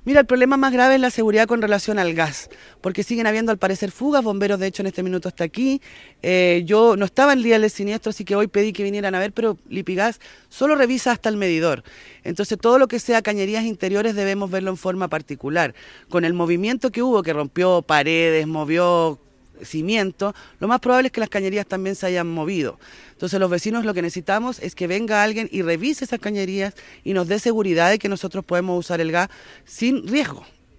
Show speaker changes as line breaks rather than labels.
Mira, el problema más grave es la seguridad con relación al gas, porque siguen habiendo al parecer fugas, bomberos de hecho en este minuto está aquí. Yo no estaba el día del siniestro, así que hoy pedí que vinieran a ver, pero Lipigas solo revisa hasta el medidor. Entonces todo lo que sea cañerías interiores debemos verlo en forma particular. Con el movimiento que hubo, que rompió paredes, movió cimiento, lo más probable es que las cañerías también se hayan movido. Entonces los vecinos lo que necesitamos es que venga alguien y revise esas cañerías y nos dé seguridad de que nosotros podemos usar el gas sin riesgo.